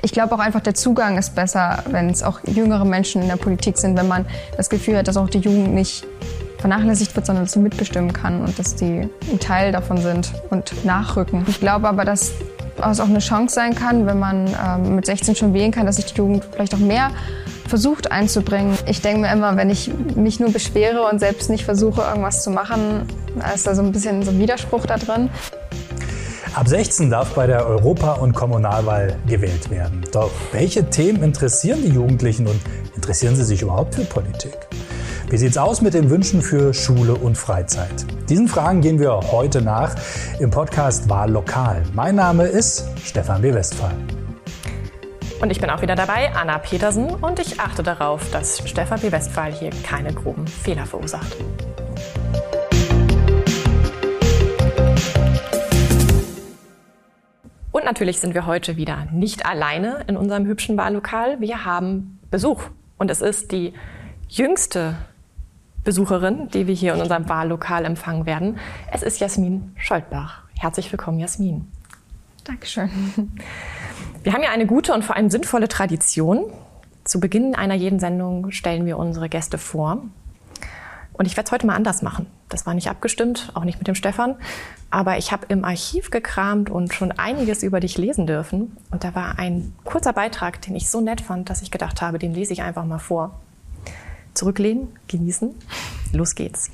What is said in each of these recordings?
Ich glaube auch einfach, der Zugang ist besser, wenn es auch jüngere Menschen in der Politik sind, wenn man das Gefühl hat, dass auch die Jugend nicht vernachlässigt wird, sondern dass sie mitbestimmen kann und dass die ein Teil davon sind und nachrücken. Ich glaube aber, dass es auch eine Chance sein kann, wenn man mit 16 schon wählen kann, dass sich die Jugend vielleicht auch mehr versucht einzubringen. Ich denke mir immer, wenn ich mich nur beschwere und selbst nicht versuche, irgendwas zu machen, da ist da so ein bisschen so ein Widerspruch da drin. Ab 16 darf bei der Europa- und Kommunalwahl gewählt werden. Doch welche Themen interessieren die Jugendlichen und interessieren sie sich überhaupt für Politik? Wie sieht's aus mit den Wünschen für Schule und Freizeit? Diesen Fragen gehen wir heute nach im Podcast Wahllokal. Mein Name ist Stefan B. Westphal. Und ich bin auch wieder dabei, Anna Petersen, und ich achte darauf, dass Stefan B. Westphal hier keine groben Fehler verursacht. Und natürlich sind wir heute wieder nicht alleine in unserem hübschen Wahllokal. Wir haben Besuch und es ist die jüngste Besucherin, die wir hier in unserem Wahllokal empfangen werden. Es ist Jasmin Scholtbach. Herzlich willkommen, Jasmin. Dankeschön. Wir haben ja eine gute und vor allem sinnvolle Tradition. Zu Beginn einer jeden Sendung stellen wir unsere Gäste vor. Und ich werde es heute mal anders machen. Das war nicht abgestimmt, auch nicht mit dem Stefan. Aber ich habe im Archiv gekramt und schon einiges über dich lesen dürfen. Und da war ein kurzer Beitrag, den ich so nett fand, dass ich gedacht habe, den lese ich einfach mal vor. Zurücklehnen, genießen. Los geht's.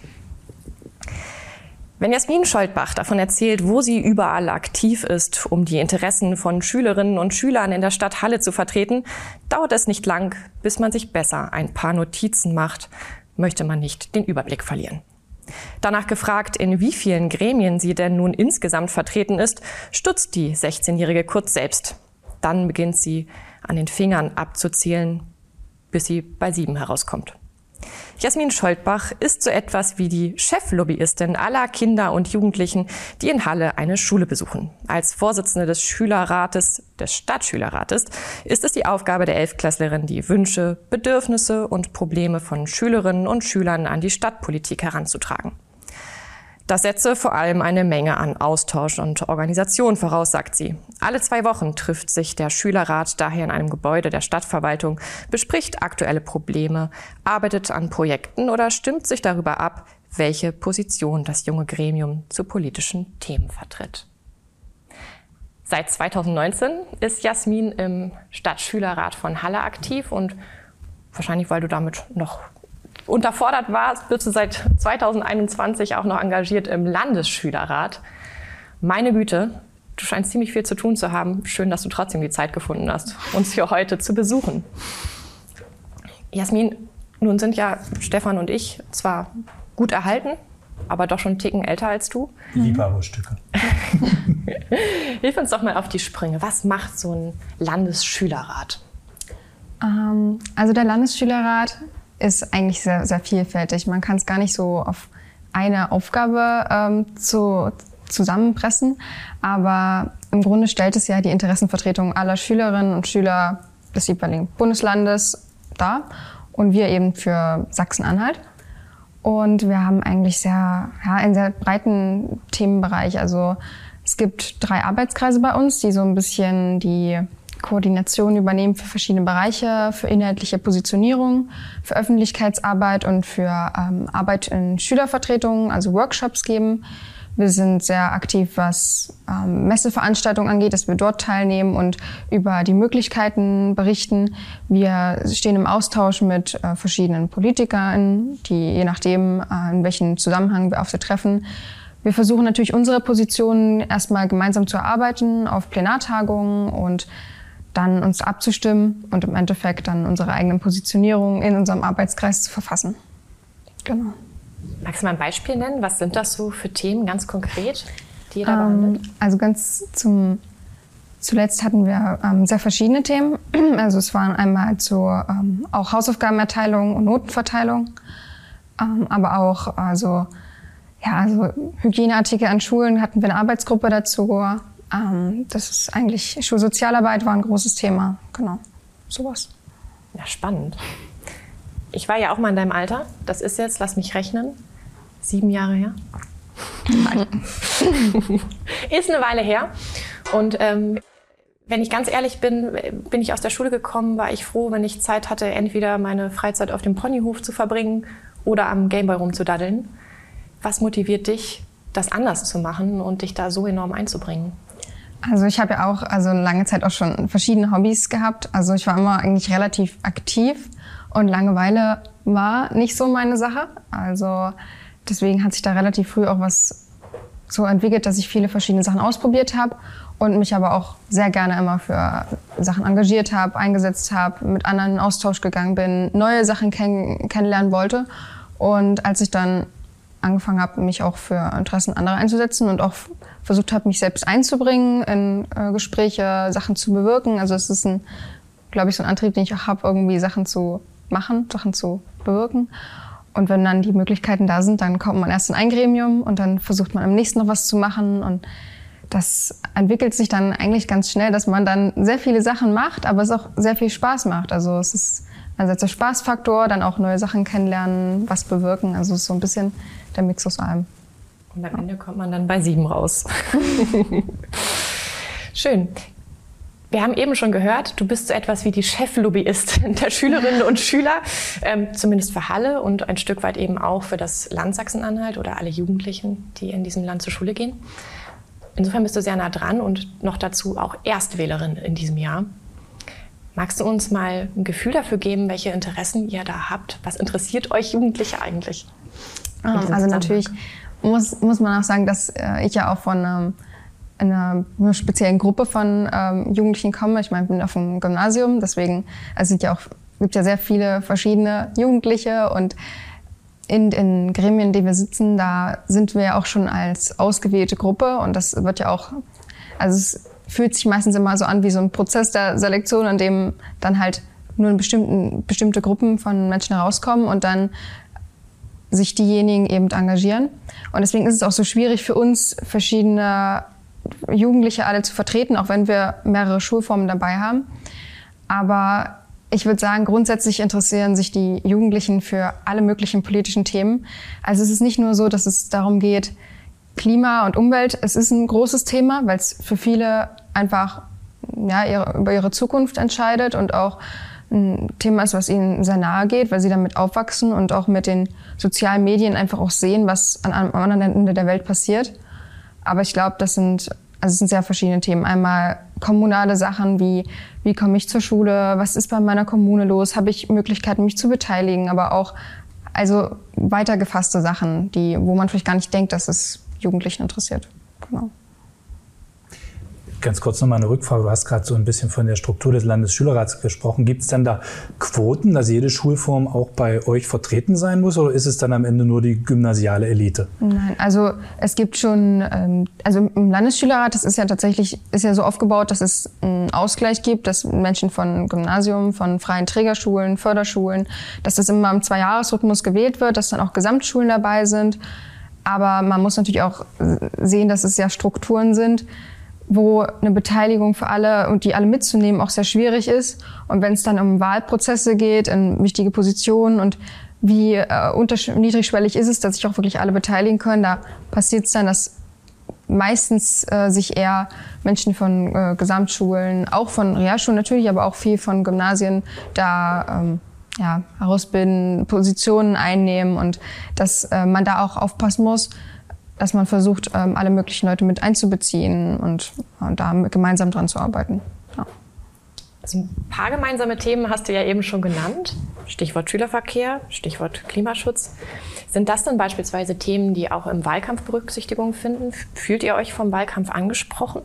Wenn Jasmin Scholtbach davon erzählt, wo sie überall aktiv ist, um die Interessen von Schülerinnen und Schülern in der Stadt Halle zu vertreten, dauert es nicht lang, bis man sich besser ein paar Notizen macht, möchte man nicht den Überblick verlieren. Danach gefragt, in wie vielen Gremien sie denn nun insgesamt vertreten ist, stutzt die 16-Jährige kurz selbst. Dann beginnt sie an den Fingern abzuzählen, bis sie bei 7 herauskommt. Jasmin Scholtbach ist so etwas wie die Cheflobbyistin aller Kinder und Jugendlichen, die in Halle eine Schule besuchen. Als Vorsitzende des Schülerrates, des Stadtschülerrates, ist es die Aufgabe der Elftklässlerin, die Wünsche, Bedürfnisse und Probleme von Schülerinnen und Schülern an die Stadtpolitik heranzutragen. Das setze vor allem eine Menge an Austausch und Organisation voraus, sagt sie. Alle 2 Wochen trifft sich der Schülerrat daher in einem Gebäude der Stadtverwaltung, bespricht aktuelle Probleme, arbeitet an Projekten oder stimmt sich darüber ab, welche Position das junge Gremium zu politischen Themen vertritt. Seit 2019 ist Jasmin im Stadtschülerrat von Halle aktiv und wahrscheinlich, weil du damit noch unterfordert warst, bist du seit 2021 auch noch engagiert im Landesschülerrat. Meine Güte, du scheinst ziemlich viel zu tun zu haben. Schön, dass du trotzdem die Zeit gefunden hast, uns hier heute zu besuchen. Jasmin, nun sind ja Stefan und ich zwar gut erhalten, aber doch schon einen Ticken älter als du. Liebhaberstücke. Hilf uns doch mal auf die Sprünge. Was macht so ein Landesschülerrat? Also der Landesschülerrat ist eigentlich sehr, sehr vielfältig. Man kann es gar nicht so auf eine Aufgabe zusammenpressen. Aber im Grunde stellt es ja die Interessenvertretung aller Schülerinnen und Schüler des jeweiligen Bundeslandes dar. Und wir eben für Sachsen-Anhalt. Und wir haben eigentlich einen sehr breiten Themenbereich. Also es gibt 3 Arbeitskreise bei uns, die so ein bisschen die Koordination übernehmen für verschiedene Bereiche, für inhaltliche Positionierung, für Öffentlichkeitsarbeit und für Arbeit in Schülervertretungen, also Workshops geben. Wir sind sehr aktiv, was Messeveranstaltungen angeht, dass wir dort teilnehmen und über die Möglichkeiten berichten. Wir stehen im Austausch mit verschiedenen Politikern, die je nachdem, in welchem Zusammenhang wir auf sie treffen. Wir versuchen natürlich unsere Positionen erstmal gemeinsam zu erarbeiten auf Plenartagungen und dann uns abzustimmen und im Endeffekt dann unsere eigenen Positionierungen in unserem Arbeitskreis zu verfassen. Genau. Magst du mal ein Beispiel nennen? Was sind das so für Themen ganz konkret, die ihr da behandelt? Also ganz zuletzt hatten wir sehr verschiedene Themen. Also es waren einmal auch Hausaufgabenerteilung und Notenverteilung, aber auch Hygieneartikel an Schulen hatten wir eine Arbeitsgruppe dazu. Das ist eigentlich Schulsozialarbeit war ein großes Thema. Genau, sowas. Ja, spannend. Ich war ja auch mal in deinem Alter. Das ist jetzt, lass mich rechnen, 7 Jahre her. Ist eine Weile her. Und Wenn ich ganz ehrlich bin, bin ich aus der Schule gekommen, war ich froh, wenn ich Zeit hatte, entweder meine Freizeit auf dem Ponyhof zu verbringen oder am Gameboy rumzudaddeln. Was motiviert dich, das anders zu machen und dich da so enorm einzubringen? Also ich habe ja auch lange Zeit auch schon verschiedene Hobbys gehabt. Also ich war immer eigentlich relativ aktiv und Langeweile war nicht so meine Sache. Also deswegen hat sich da relativ früh auch was so entwickelt, dass ich viele verschiedene Sachen ausprobiert habe und mich aber auch sehr gerne immer für Sachen engagiert habe, eingesetzt habe, mit anderen in Austausch gegangen bin, neue Sachen kennenlernen wollte. Und als ich dann angefangen habe, mich auch für Interessen anderer einzusetzen und auch versucht habe, mich selbst einzubringen in Gespräche, Sachen zu bewirken. Also es ist glaube ich, so ein Antrieb, den ich auch habe, irgendwie Sachen zu machen, Sachen zu bewirken. Und wenn dann die Möglichkeiten da sind, dann kommt man erst in ein Gremium und dann versucht man am nächsten noch was zu machen. Und das entwickelt sich dann eigentlich ganz schnell, dass man dann sehr viele Sachen macht, aber es auch sehr viel Spaß macht. Also es ist einerseits der Spaßfaktor, dann auch neue Sachen kennenlernen, was bewirken. Also es ist so ein bisschen der Mix aus allem. Und am Ende kommt man dann bei 7 raus. Schön. Wir haben eben schon gehört, du bist so etwas wie die Cheflobbyistin der Schülerinnen und Schüler, zumindest für Halle und ein Stück weit eben auch für das Land Sachsen-Anhalt oder alle Jugendlichen, die in diesem Land zur Schule gehen. Insofern bist du sehr nah dran und noch dazu auch Erstwählerin in diesem Jahr. Magst du uns mal ein Gefühl dafür geben, welche Interessen ihr da habt? Was interessiert euch Jugendliche eigentlich? Also natürlich muss man auch sagen, dass ich ja auch von einer speziellen Gruppe von Jugendlichen komme. Ich meine, ich bin auf dem Gymnasium, deswegen gibt ja sehr viele verschiedene Jugendliche und in Gremien, in denen wir sitzen, da sind wir ja auch schon als ausgewählte Gruppe und das wird ja auch, also es fühlt sich meistens immer so an wie so ein Prozess der Selektion, an dem dann halt nur bestimmte Gruppen von Menschen herauskommen und dann sich diejenigen eben engagieren. Und deswegen ist es auch so schwierig für uns, verschiedene Jugendliche alle zu vertreten, auch wenn wir mehrere Schulformen dabei haben. Aber ich würde sagen, grundsätzlich interessieren sich die Jugendlichen für alle möglichen politischen Themen. Also es ist nicht nur so, dass es darum geht, Klima und Umwelt, es ist ein großes Thema, weil es für viele einfach über ihre Zukunft entscheidet und auch ein Thema ist, was ihnen sehr nahe geht, weil sie damit aufwachsen und auch mit den sozialen Medien einfach auch sehen, was am anderen Ende der Welt passiert. Aber ich glaube, es sind sehr verschiedene Themen. Einmal kommunale Sachen wie komme ich zur Schule, was ist bei meiner Kommune los, habe ich Möglichkeiten, mich zu beteiligen, aber auch weiter gefasste Sachen, wo man vielleicht gar nicht denkt, dass es Jugendlichen interessiert. Genau. Ganz kurz nochmal eine Rückfrage. Du hast gerade so ein bisschen von der Struktur des Landesschülerrats gesprochen. Gibt es denn da Quoten, dass jede Schulform auch bei euch vertreten sein muss? Oder ist es dann am Ende nur die gymnasiale Elite? Nein, also es gibt schon, im Landesschülerrat, das ist ja so aufgebaut, dass es einen Ausgleich gibt, dass Menschen von Gymnasium, von freien Trägerschulen, Förderschulen, dass das immer im 2-Jahres-Rhythmus gewählt wird, dass dann auch Gesamtschulen dabei sind. Aber man muss natürlich auch sehen, dass es ja Strukturen sind, wo eine Beteiligung für alle und die alle mitzunehmen auch sehr schwierig ist. Und wenn es dann um Wahlprozesse geht, in wichtige Positionen und wie niedrigschwellig ist es, dass sich auch wirklich alle beteiligen können, da passiert es dann, dass meistens sich eher Menschen von Gesamtschulen, auch von Realschulen natürlich, aber auch viel von Gymnasien da herausbilden, Positionen einnehmen und dass man da auch aufpassen muss, dass man versucht, alle möglichen Leute mit einzubeziehen und da gemeinsam dran zu arbeiten. Ja. Also ein paar gemeinsame Themen hast du ja eben schon genannt. Stichwort Schülerverkehr, Stichwort Klimaschutz. Sind das denn beispielsweise Themen, die auch im Wahlkampf Berücksichtigung finden? Fühlt ihr euch vom Wahlkampf angesprochen?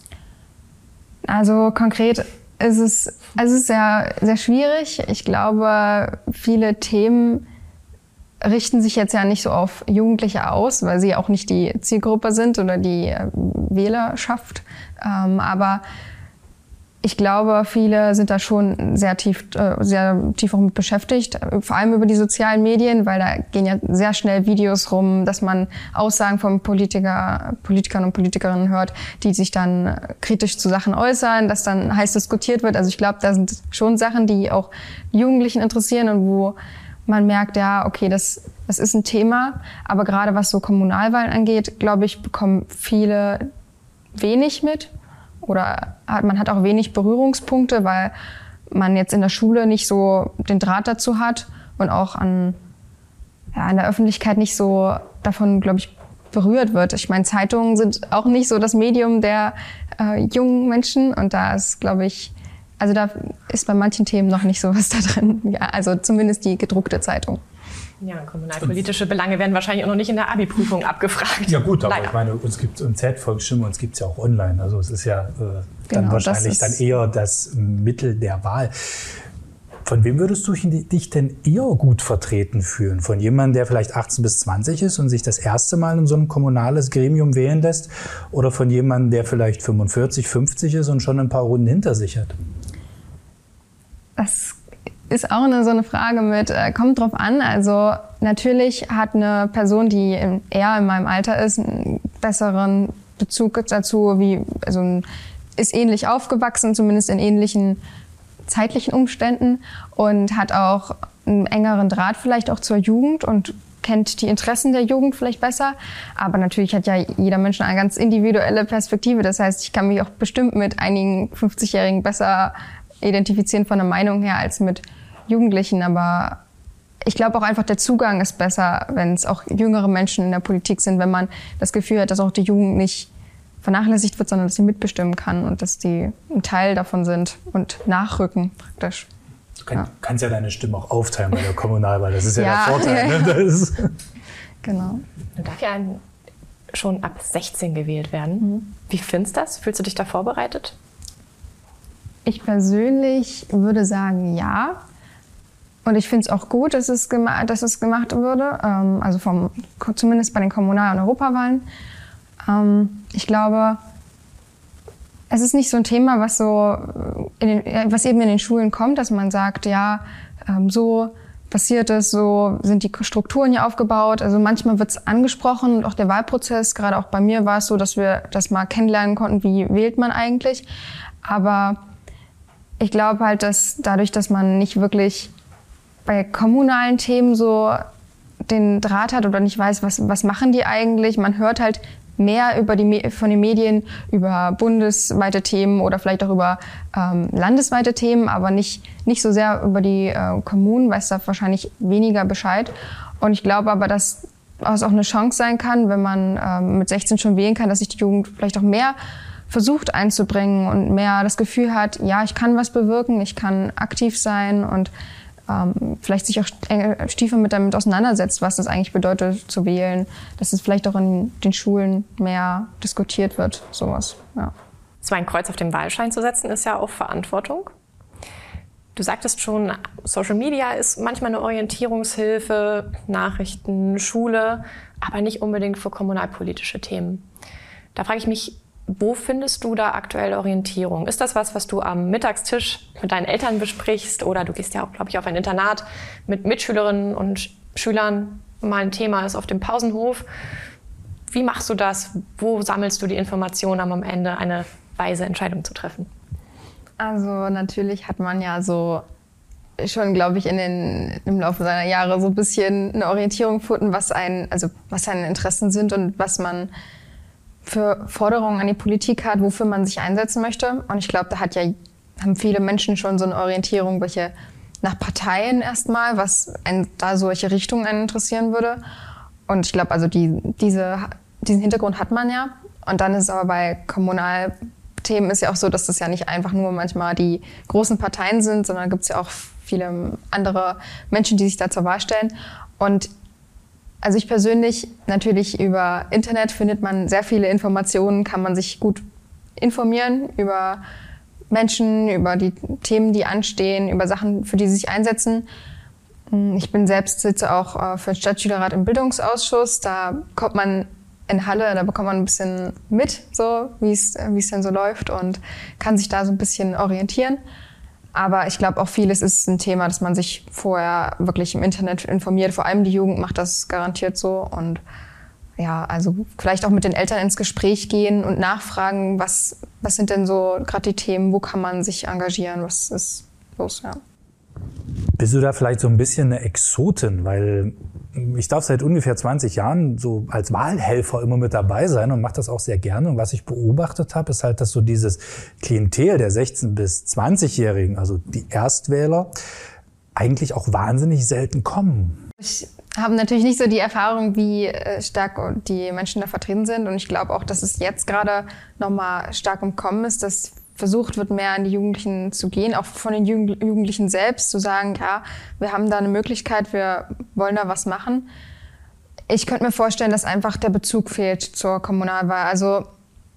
Also konkret ist es sehr, sehr schwierig. Ich glaube, viele Themen richten sich jetzt ja nicht so auf Jugendliche aus, weil sie auch nicht die Zielgruppe sind oder die Wählerschaft. Aber ich glaube, viele sind da schon sehr tief auch mit beschäftigt, vor allem über die sozialen Medien, weil da gehen ja sehr schnell Videos rum, dass man Aussagen von Politikern und Politikerinnen hört, die sich dann kritisch zu Sachen äußern, dass dann heiß diskutiert wird. Also ich glaube, da sind schon Sachen, die auch Jugendlichen interessieren und wo man merkt, ja, okay, das ist ein Thema, aber gerade was so Kommunalwahlen angeht, glaube ich, bekommen viele wenig mit. oder man hat auch wenig Berührungspunkte, weil man jetzt in der Schule nicht so den Draht dazu hat und auch in der Öffentlichkeit nicht so davon, glaube ich, berührt wird. Ich meine, Zeitungen sind auch nicht so das Medium der jungen Menschen und da ist, glaube ich, also da ist bei manchen Themen noch nicht so was da drin. Ja, also zumindest die gedruckte Zeitung. Ja, kommunalpolitische Belange werden wahrscheinlich auch noch nicht in der Abi-Prüfung abgefragt. Ja gut, aber leider. Ich meine, uns gibt es Z-Volksstimme, uns gibt es ja auch online. Also es ist ja dann Genau, wahrscheinlich dann eher das Mittel der Wahl. Von wem würdest du dich denn eher gut vertreten fühlen? Von jemandem, der vielleicht 18 bis 20 ist und sich das erste Mal in so ein kommunales Gremium wählen lässt? Oder von jemandem, der vielleicht 45, 50 ist und schon ein paar Runden hinter sich hat? Das ist auch so eine Frage mit, kommt drauf an. Also natürlich hat eine Person, die eher in meinem Alter ist, einen besseren Bezug dazu, ist ähnlich aufgewachsen, zumindest in ähnlichen zeitlichen Umständen und hat auch einen engeren Draht vielleicht auch zur Jugend und kennt die Interessen der Jugend vielleicht besser. Aber natürlich hat ja jeder Mensch eine ganz individuelle Perspektive. Das heißt, ich kann mich auch bestimmt mit einigen 50-Jährigen besser identifizieren von der Meinung her als mit Jugendlichen. Aber ich glaube auch einfach, der Zugang ist besser, wenn es auch jüngere Menschen in der Politik sind, wenn man das Gefühl hat, dass auch die Jugend nicht vernachlässigt wird, sondern dass sie mitbestimmen kann und dass die ein Teil davon sind und nachrücken praktisch. Du kannst ja deine Stimme auch aufteilen bei der Kommunalwahl, das ist ja der Vorteil. Ja. Ne? Genau. Du darfst ja schon ab 16 gewählt werden. Wie findest du das? Fühlst du dich da vorbereitet? Ich persönlich würde sagen, ja. Und ich finde es auch gut, dass es gemacht wurde, also zumindest bei den Kommunal- und Europawahlen. Ich glaube, es ist nicht so ein Thema, was was eben in den Schulen kommt, dass man sagt, ja, so passiert es, so sind die Strukturen hier aufgebaut. Also manchmal wird es angesprochen und auch der Wahlprozess, gerade auch bei mir war es so, dass wir das mal kennenlernen konnten, wie wählt man eigentlich. Aber ich glaube halt, dass dadurch, dass man nicht wirklich bei kommunalen Themen so den Draht hat oder nicht weiß, was machen die eigentlich, man hört halt mehr von den Medien über bundesweite Themen oder vielleicht auch über landesweite Themen, aber nicht so sehr über die Kommunen, weiß da wahrscheinlich weniger Bescheid. Und ich glaube aber, dass es auch eine Chance sein kann, wenn man mit 16 schon wählen kann, dass sich die Jugend vielleicht auch mehr versucht einzubringen und mehr das Gefühl hat, ja, ich kann was bewirken, ich kann aktiv sein und vielleicht sich auch tiefer damit auseinandersetzt, was das eigentlich bedeutet zu wählen, dass es vielleicht auch in den Schulen mehr diskutiert wird, sowas. Ja. So ein Kreuz auf dem Wahlschein zu setzen, ist ja auch Verantwortung. Du sagtest schon, Social Media ist manchmal eine Orientierungshilfe, Nachrichten, Schule, aber nicht unbedingt für kommunalpolitische Themen. Da frage ich mich, wo findest du da aktuell Orientierung? Ist das was du am Mittagstisch mit deinen Eltern besprichst? Oder du gehst ja auch, glaube ich, auf ein Internat mit Mitschülerinnen und Schülern. Mal ein Thema ist auf dem Pausenhof. Wie machst du das? Wo sammelst du die Informationen, um am Ende eine weise Entscheidung zu treffen? Also natürlich hat man ja so schon, glaube ich, im Laufe seiner Jahre so ein bisschen eine Orientierung gefunden, was seine Interessen sind und was man für Forderungen an die Politik hat, wofür man sich einsetzen möchte. Und ich glaube, haben viele Menschen schon so eine Orientierung, welche nach Parteien erstmal, da solche Richtungen einen interessieren würde. Und ich glaube, also diesen Hintergrund hat man ja. Und dann ist es aber bei Kommunalthemen ist ja auch so, dass das ja nicht einfach nur manchmal die großen Parteien sind, sondern gibt es ja auch viele andere Menschen, die sich da zur Wahl stellen. Und also ich persönlich, natürlich über Internet findet man sehr viele Informationen, kann man sich gut informieren über Menschen, über die Themen, die anstehen, über Sachen, für die sie sich einsetzen. Ich sitze auch für den Stadtschülerrat im Bildungsausschuss. Da kommt man in Halle, da bekommt man ein bisschen mit, so wie es denn so läuft und kann sich da so ein bisschen orientieren. Aber ich glaube auch vieles ist ein Thema, dass man sich vorher wirklich im Internet informiert. Vor allem die Jugend macht das garantiert so. Und ja, also vielleicht auch mit den Eltern ins Gespräch gehen und nachfragen, was sind denn so gerade die Themen, wo kann man sich engagieren, was ist los, ja. Bist du da vielleicht so ein bisschen eine Exotin? Weil ich darf seit ungefähr 20 Jahren so als Wahlhelfer immer mit dabei sein und mache das auch sehr gerne. Und was ich beobachtet habe, ist halt, dass so dieses Klientel der 16- bis 20-Jährigen, also die Erstwähler, eigentlich auch wahnsinnig selten kommen. Ich habe natürlich nicht so die Erfahrung, wie stark die Menschen da vertreten sind. Und ich glaube auch, dass es jetzt gerade nochmal stark im Kommen ist, dass versucht wird, mehr an die Jugendlichen zu gehen, auch von den Jugendlichen selbst zu sagen, ja, wir haben da eine Möglichkeit, wir wollen da was machen. Ich könnte mir vorstellen, dass einfach der Bezug fehlt zur Kommunalwahl. Also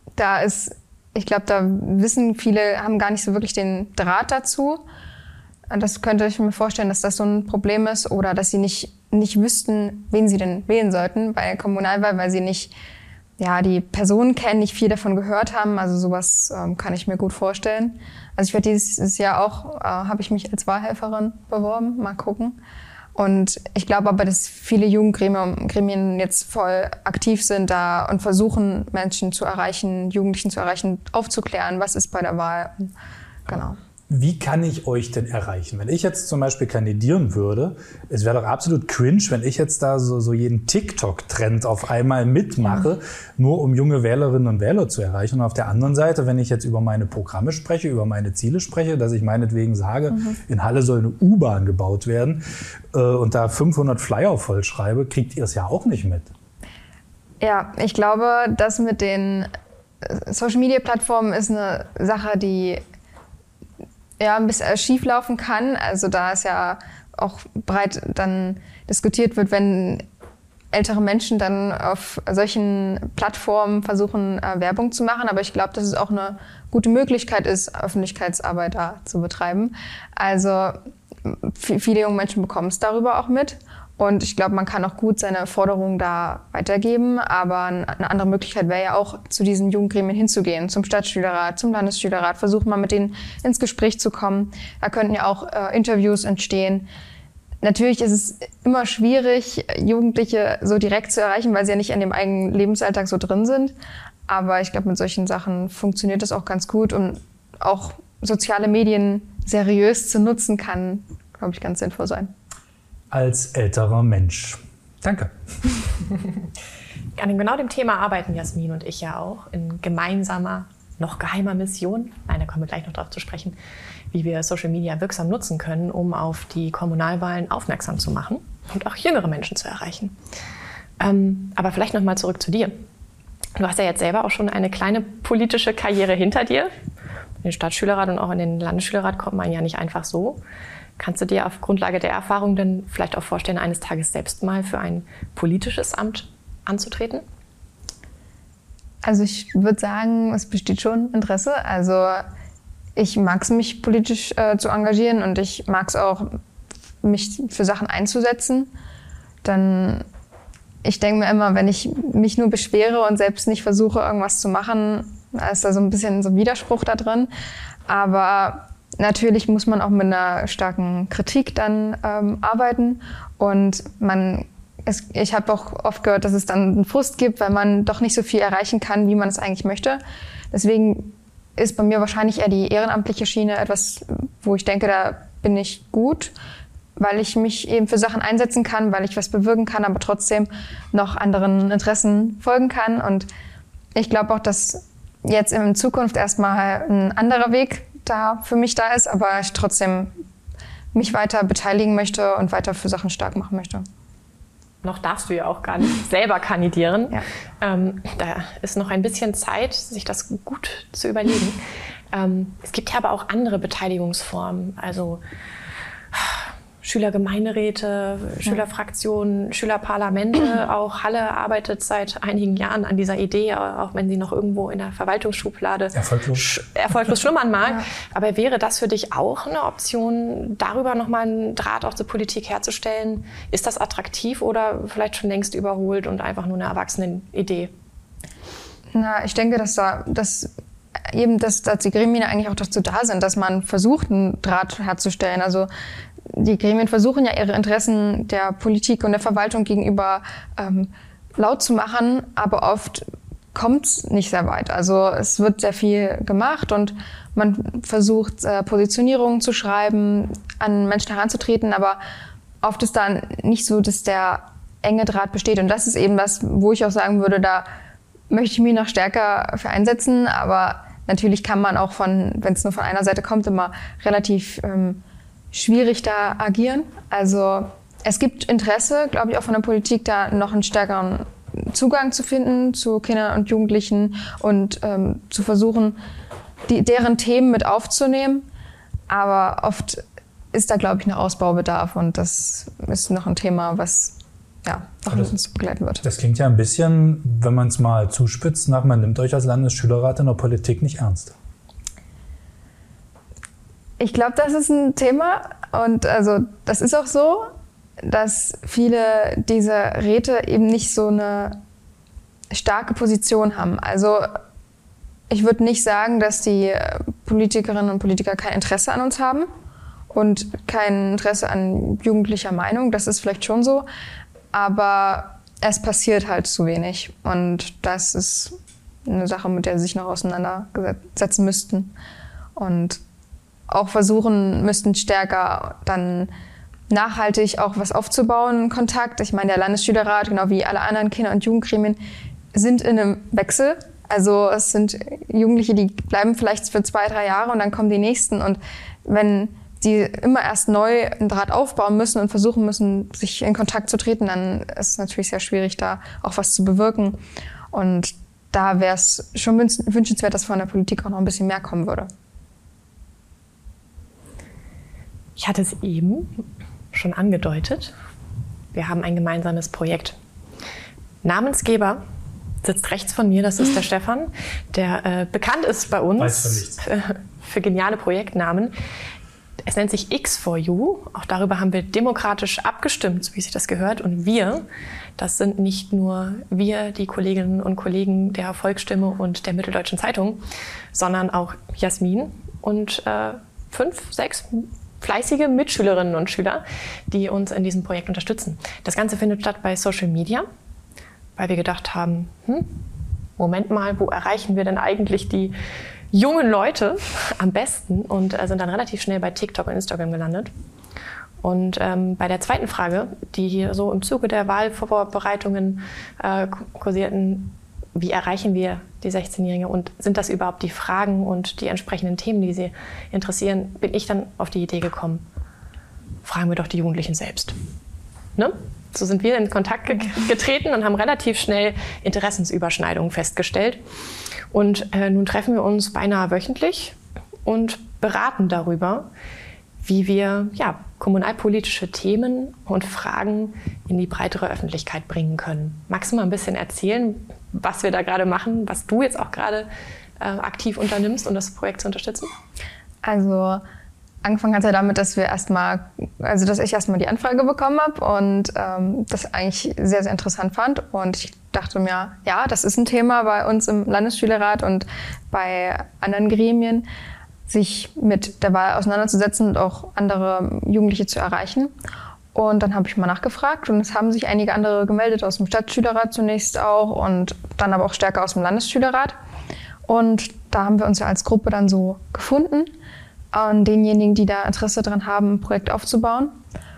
ich glaube, da wissen viele, haben gar nicht so wirklich den Draht dazu. Das könnte ich mir vorstellen, dass das so ein Problem ist oder dass sie nicht wüssten, wen sie denn wählen sollten bei der Kommunalwahl, weil sie nicht die Personen kennen, nicht viel davon gehört haben. Also sowas kann ich mir gut vorstellen. Also ich werde dieses Jahr auch, habe ich mich als Wahlhelferin beworben, mal gucken. Und ich glaube aber, dass viele Jugendgremien jetzt voll aktiv sind da und versuchen, Menschen zu erreichen, Jugendlichen zu erreichen, aufzuklären, was ist bei der Wahl. Genau. Wie kann ich euch denn erreichen? Wenn ich jetzt zum Beispiel kandidieren würde, es wäre doch absolut cringe, wenn ich jetzt da so jeden TikTok-Trend auf einmal mitmache, nur um junge Wählerinnen und Wähler zu erreichen. Und auf der anderen Seite, wenn ich jetzt über meine Programme spreche, über meine Ziele spreche, dass ich meinetwegen sage, in Halle soll eine U-Bahn gebaut werden und da 500 Flyer vollschreibe, kriegt ihr es ja auch nicht mit. Ja, ich glaube, das mit den Social-Media-Plattformen ist eine Sache, die ein bisschen schief laufen kann. Also da es ja auch breit dann diskutiert wird, wenn ältere Menschen dann auf solchen Plattformen versuchen, Werbung zu machen. Aber ich glaube, dass es auch eine gute Möglichkeit ist, Öffentlichkeitsarbeit da zu betreiben. Also viele junge Menschen bekommen es darüber auch mit. Und ich glaube, man kann auch gut seine Forderungen da weitergeben. Aber eine andere Möglichkeit wäre ja auch, zu diesen Jugendgremien hinzugehen, zum Stadtschülerrat, zum Landesschülerrat, versuchen mal mit denen ins Gespräch zu kommen. Da könnten ja auch Interviews entstehen. Natürlich ist es immer schwierig, Jugendliche so direkt zu erreichen, weil sie ja nicht in dem eigenen Lebensalltag so drin sind. Aber ich glaube, mit solchen Sachen funktioniert das auch ganz gut. Und auch soziale Medien seriös zu nutzen kann, glaube ich, ganz sinnvoll sein. Als älterer Mensch. Danke. An genau dem Thema arbeiten Jasmin und ich ja auch in gemeinsamer, noch geheimer Mission. Nein, da kommen wir gleich noch drauf zu sprechen, wie wir Social Media wirksam nutzen können, um auf die Kommunalwahlen aufmerksam zu machen und auch jüngere Menschen zu erreichen. Aber vielleicht noch mal zurück zu dir. Du hast ja jetzt selber auch schon eine kleine politische Karriere hinter dir. In den Stadtschülerrat und auch in den Landesschülerrat kommt man ja nicht einfach so. Kannst du dir auf Grundlage der Erfahrung denn vielleicht auch vorstellen, eines Tages selbst mal für ein politisches Amt anzutreten? Also ich würde sagen, es besteht schon Interesse. Also ich mag es, mich politisch zu engagieren und ich mag es auch, mich für Sachen einzusetzen. Ich denke mir immer, wenn ich mich nur beschwere und selbst nicht versuche, irgendwas zu machen, da ist da so ein bisschen so ein Widerspruch da drin. Aber natürlich muss man auch mit einer starken Kritik dann arbeiten und ich habe auch oft gehört, dass es dann einen Frust gibt, weil man doch nicht so viel erreichen kann, wie man es eigentlich möchte. Deswegen ist bei mir wahrscheinlich eher die ehrenamtliche Schiene etwas, wo ich denke, da bin ich gut, weil ich mich eben für Sachen einsetzen kann, weil ich was bewirken kann, aber trotzdem noch anderen Interessen folgen kann. Und ich glaube auch, dass jetzt in Zukunft erstmal ein anderer Weg da für mich da ist, aber ich trotzdem mich weiter beteiligen möchte und weiter für Sachen stark machen möchte. Noch darfst du ja auch gar nicht selber kandidieren. Ja. Da ist noch ein bisschen Zeit, sich das gut zu überlegen. Es gibt ja aber auch andere Beteiligungsformen, also Schülergemeinderäte, Schülerfraktionen, Schülerparlamente. Auch Halle arbeitet seit einigen Jahren an dieser Idee, auch wenn sie noch irgendwo in der Verwaltungsschublade erfolglos schlummern mag. Ja. Aber wäre das für dich auch eine Option, darüber nochmal einen Draht auch zur Politik herzustellen? Ist das attraktiv oder vielleicht schon längst überholt und einfach nur eine Erwachsenenidee? Na, ich denke, dass die Gremien eigentlich auch dazu da sind, dass man versucht, einen Draht herzustellen. Also die Gremien versuchen ja, ihre Interessen der Politik und der Verwaltung gegenüber laut zu machen, aber oft kommt es nicht sehr weit. Also es wird sehr viel gemacht und man versucht, Positionierungen zu schreiben, an Menschen heranzutreten, aber oft ist dann nicht so, dass der enge Draht besteht. Und das ist eben das, wo ich auch sagen würde, da möchte ich mich noch stärker für einsetzen. Aber natürlich kann man auch wenn es nur von einer Seite kommt, immer relativ schwierig da agieren. Also es gibt Interesse, glaube ich, auch von der Politik, da noch einen stärkeren Zugang zu finden zu Kindern und Jugendlichen und zu versuchen, deren Themen mit aufzunehmen. Aber oft ist da, glaube ich, noch Ausbaubedarf und das ist noch ein Thema, was noch mit uns begleiten wird. Das klingt ja ein bisschen, wenn man es mal zuspitzt, nach man nimmt euch als Landesschülerrat in der Politik nicht ernst. Ich glaube, das ist ein Thema und also das ist auch so, dass viele dieser Räte eben nicht so eine starke Position haben. Also ich würde nicht sagen, dass die Politikerinnen und Politiker kein Interesse an uns haben und kein Interesse an jugendlicher Meinung. Das ist vielleicht schon so, aber es passiert halt zu wenig. Und das ist eine Sache, mit der sie sich noch auseinandersetzen müssten. Und auch versuchen müssten, stärker dann nachhaltig auch was aufzubauen, Kontakt. Ich meine, der Landesschülerrat, genau wie alle anderen Kinder- und Jugendgremien, sind in einem Wechsel. Also es sind Jugendliche, die bleiben vielleicht für 2-3 Jahre und dann kommen die nächsten. Und wenn die immer erst neu einen Draht aufbauen müssen und versuchen müssen, sich in Kontakt zu treten, dann ist es natürlich sehr schwierig, da auch was zu bewirken. Und da wäre es schon wünschenswert, dass von der Politik auch noch ein bisschen mehr kommen würde. Ich hatte es eben schon angedeutet. Wir haben ein gemeinsames Projekt. Namensgeber sitzt rechts von mir, das ist der Stefan, der bekannt ist bei uns für geniale Projektnamen. Es nennt sich X4U. Auch darüber haben wir demokratisch abgestimmt, so wie sich das gehört. Und wir, das sind nicht nur wir, die Kolleginnen und Kollegen der Volksstimme und der Mitteldeutschen Zeitung, sondern auch Jasmin und 5, 6 fleißige Mitschülerinnen und Schüler, die uns in diesem Projekt unterstützen. Das Ganze findet statt bei Social Media, weil wir gedacht haben, Moment mal, wo erreichen wir denn eigentlich die jungen Leute am besten? Und sind dann relativ schnell bei TikTok und Instagram gelandet. Und bei der zweiten Frage, die hier so im Zuge der Wahlvorbereitungen kursierten, wie erreichen wir die 16-Jährigen und sind das überhaupt die Fragen und die entsprechenden Themen, die sie interessieren, bin ich dann auf die Idee gekommen, fragen wir doch die Jugendlichen selbst. Ne? So sind wir in Kontakt getreten und haben relativ schnell Interessensüberschneidungen festgestellt. Und nun treffen wir uns beinahe wöchentlich und beraten darüber, wie wir kommunalpolitische Themen und Fragen in die breitere Öffentlichkeit bringen können. Magst du mal ein bisschen erzählen, was wir da gerade machen, was du jetzt auch gerade aktiv unternimmst, um das Projekt zu unterstützen? Also angefangen hat es ja damit, dass ich erstmal die Anfrage bekommen habe und das eigentlich sehr, sehr interessant fand. Und ich dachte mir, ja, das ist ein Thema bei uns im Landesschülerrat und bei anderen Gremien, sich mit der Wahl auseinanderzusetzen und auch andere Jugendliche zu erreichen. Und dann habe ich mal nachgefragt und es haben sich einige andere gemeldet, aus dem Stadtschülerrat zunächst auch und dann aber auch stärker aus dem Landesschülerrat. Und da haben wir uns ja als Gruppe dann so gefunden, an denjenigen, die da Interesse daran haben, ein Projekt aufzubauen.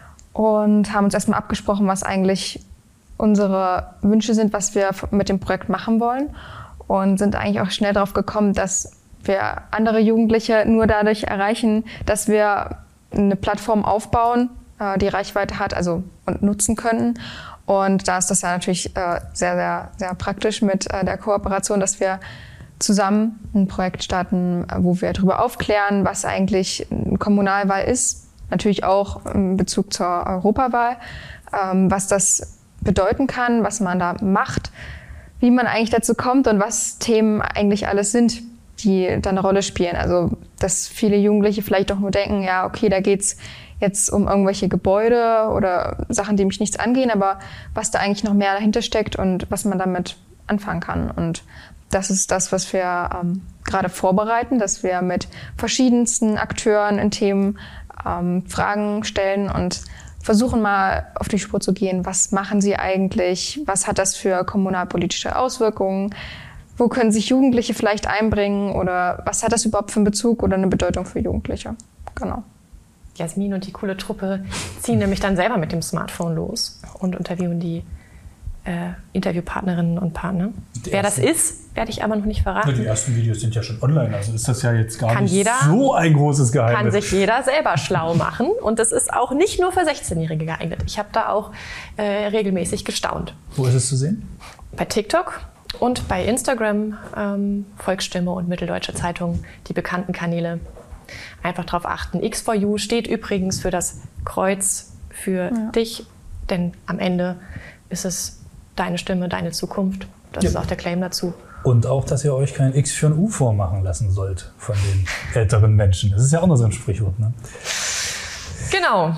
Und haben uns erstmal abgesprochen, was eigentlich unsere Wünsche sind, was wir mit dem Projekt machen wollen. Und sind eigentlich auch schnell darauf gekommen, dass wir andere Jugendliche nur dadurch erreichen, dass wir eine Plattform aufbauen, die Reichweite hat, und nutzen können. Und da ist das ja natürlich sehr, sehr, sehr praktisch mit der Kooperation, dass wir zusammen ein Projekt starten, wo wir darüber aufklären, was eigentlich eine Kommunalwahl ist. Natürlich auch in Bezug zur Europawahl, was das bedeuten kann, was man da macht, wie man eigentlich dazu kommt und was Themen eigentlich alles sind, die da eine Rolle spielen. Also, dass viele Jugendliche vielleicht auch nur denken, ja, okay, da geht's jetzt um irgendwelche Gebäude oder Sachen, die mich nichts angehen, aber was da eigentlich noch mehr dahinter steckt und was man damit anfangen kann. Und das ist das, was wir gerade vorbereiten, dass wir mit verschiedensten Akteuren in Themen Fragen stellen und versuchen mal auf die Spur zu gehen. Was machen sie eigentlich? Was hat das für kommunalpolitische Auswirkungen? Wo können sich Jugendliche vielleicht einbringen? Oder was hat das überhaupt für einen Bezug oder eine Bedeutung für Jugendliche? Genau. Jasmin und die coole Truppe ziehen nämlich dann selber mit dem Smartphone los und interviewen die Interviewpartnerinnen und Partner. Wer das ist, werde ich aber noch nicht verraten. Ja, die ersten Videos sind ja schon online, also ist das ja jetzt gar nicht jeder, so ein großes Geheimnis. Kann sich jeder selber schlau machen und das ist auch nicht nur für 16-Jährige geeignet. Ich habe da auch regelmäßig gestaunt. Wo ist es zu sehen? Bei TikTok und bei Instagram, Volksstimme und Mitteldeutsche Zeitung, die bekannten Kanäle. Einfach darauf achten. X4U steht übrigens für das Kreuz für dich, denn am Ende ist es deine Stimme, deine Zukunft. Das ist auch der Claim dazu. Und auch, dass ihr euch kein X für ein U vormachen lassen sollt von den älteren Menschen. Das ist ja auch noch so ein Sprichwort, ne? Genau.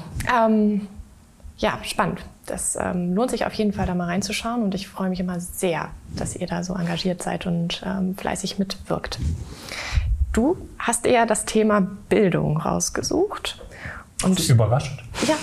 Ja, spannend. Das lohnt sich auf jeden Fall, da mal reinzuschauen. Und ich freue mich immer sehr, dass ihr da so engagiert seid und fleißig mitwirkt. Du hast eher das Thema Bildung rausgesucht. Und überraschend. Ja.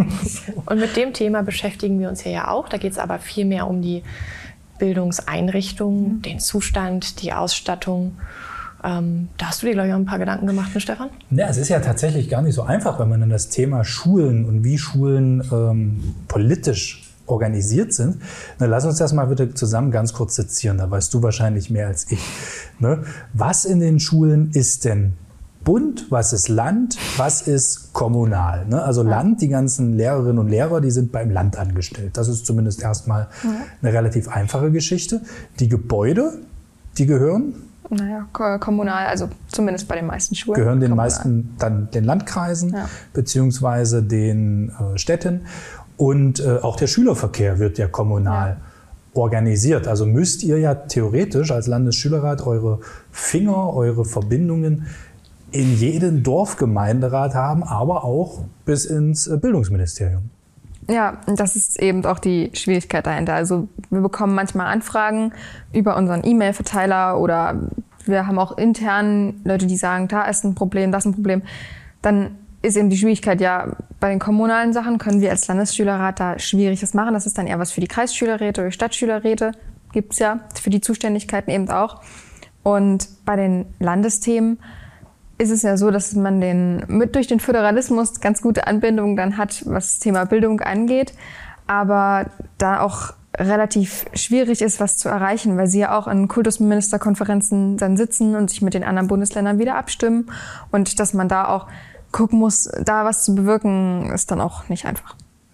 Und mit dem Thema beschäftigen wir uns hier ja auch. Da geht es aber viel mehr um die Bildungseinrichtungen, den Zustand, die Ausstattung. Da hast du dir, glaube ich, auch ein paar Gedanken gemacht, ne, Stefan? Ja, es ist ja tatsächlich gar nicht so einfach, wenn man dann das Thema Schulen und wie Schulen politisch organisiert sind. Na, lass uns das mal bitte zusammen ganz kurz sezieren. Da weißt du wahrscheinlich mehr als ich. Ne? Was in den Schulen ist denn Bund, was ist Land, was ist kommunal? Ne? Also Land, die ganzen Lehrerinnen und Lehrer, die sind beim Land angestellt. Das ist zumindest erstmal eine relativ einfache Geschichte. Die Gebäude, die gehören? Naja, kommunal, also zumindest bei den meisten Schulen. Gehören den kommunal. meisten dann den Landkreisen beziehungsweise den Städten. Und auch der Schülerverkehr wird ja kommunal organisiert. Also müsst ihr ja theoretisch als Landesschülerrat eure Finger, eure Verbindungen in jeden Dorfgemeinderat haben, aber auch bis ins Bildungsministerium. Ja, das ist eben auch die Schwierigkeit dahinter. Also wir bekommen manchmal Anfragen über unseren E-Mail-Verteiler oder wir haben auch intern Leute, die sagen, da ist ein Problem, das ist ein Problem. Dann ist eben die Schwierigkeit, ja, bei den kommunalen Sachen können wir als Landesschülerrat da schwierig was machen. Das ist dann eher was für die Kreisschülerräte oder die Stadtschülerräte. Gibt's ja für die Zuständigkeiten eben auch. Und bei den Landesthemen ist es ja so, dass man durch den Föderalismus ganz gute Anbindungen dann hat, was das Thema Bildung angeht, aber da auch relativ schwierig ist, was zu erreichen, weil sie ja auch in Kultusministerkonferenzen dann sitzen und sich mit den anderen Bundesländern wieder abstimmen und dass man da auch gucken muss, da was zu bewirken, ist dann auch nicht einfach.